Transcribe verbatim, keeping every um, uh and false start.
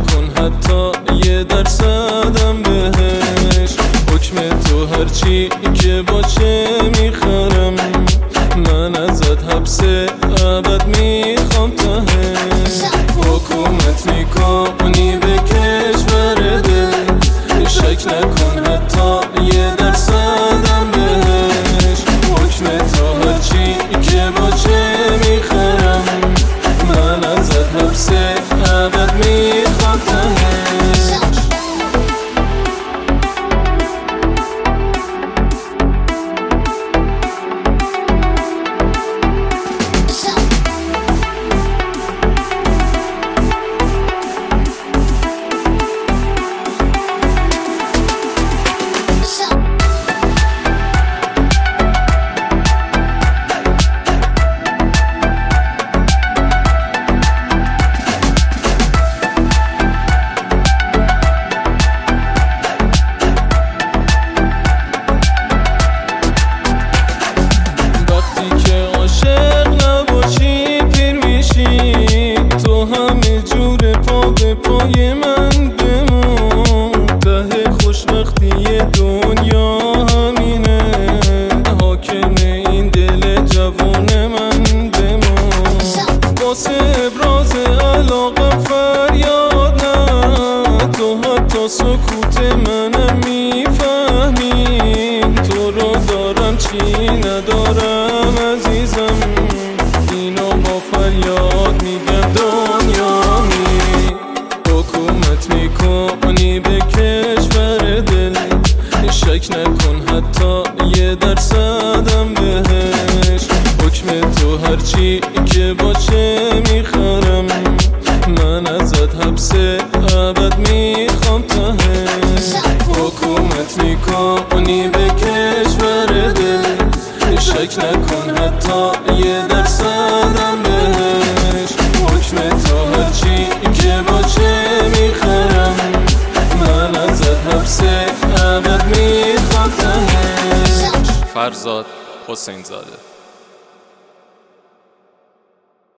نکن حتی یه درصدم بهش. حکم تو هرچی که باشه میخرم، من ازت حبس ابد میخوام تهش. حکومت میکنی به کشور دل، شک نکن حتی یه درصدم بهش. حکم تو هرچی که باشه میخرم، من ازت حبس ابد میخوام تهش. پای من بمون، ته خوشبختی دنیا همینه. حاکم این دل جوان من بمون، واسه ابراز علاقه فریاد نه. تو حتی سکوت منم میفهمی، تو رو دارم چی ندارم عزیزم. اینو با فریاد میگم دنیا می. حکومت میکنی به کشور دل، شک نکن حتی یه درصدم بهش. حکم تو هرچی که باشه میخرم، من ازت حبس ابد میخوام تهش. حکومت میکنی به کشور دل، شک نکن حتی یه درصدم بهش. حکم تو هرچی که باشه میخرم، من ازت حبس ابد میخوام تهش. فرزاد حسین زاده.